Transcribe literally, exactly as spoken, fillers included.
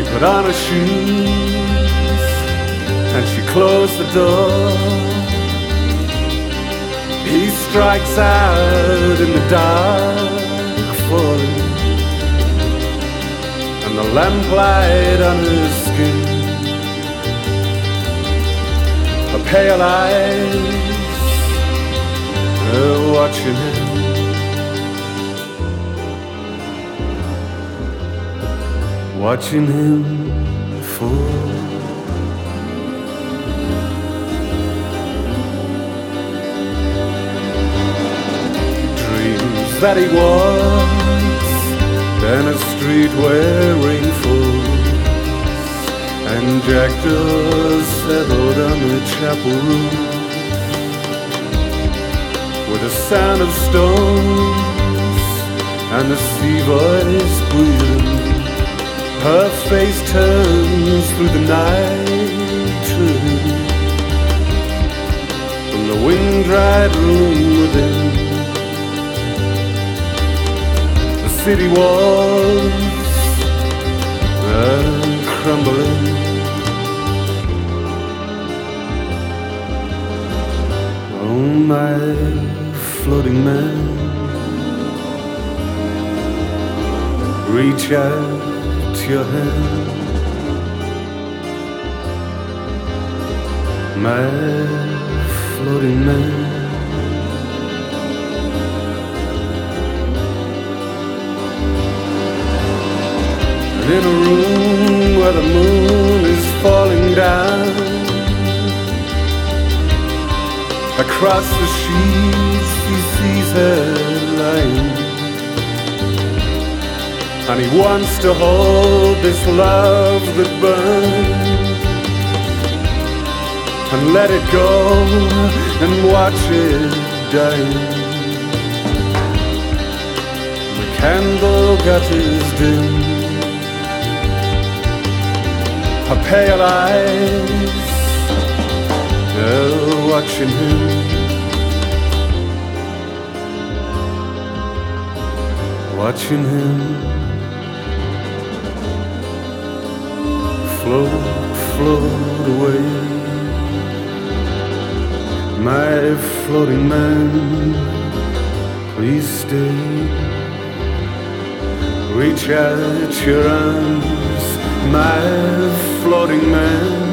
put on her shoes and she closed the door. He strikes out in the dark falling, and the lamplight on her skin, her pale eyes are watching him. Watching him fall. Dreams that he walks down a street where rain falls, and jackdaws settled on the chapel roof, with the sound of stones and the sea voice breathing. Her face turns through the night to him, from the wind-dried room within. The city walls are crumbling. Oh, my floating man, reach out your hand, my floating man. And in a room where the moon is falling down, across the sheets he sees her lying, and he wants to hold this love that burns and let it go and watch it die. The candle gutters dim, her pale eyes are watching him. Watching him float, float away. My floating man, please stay. Reach out your arms, my floating man.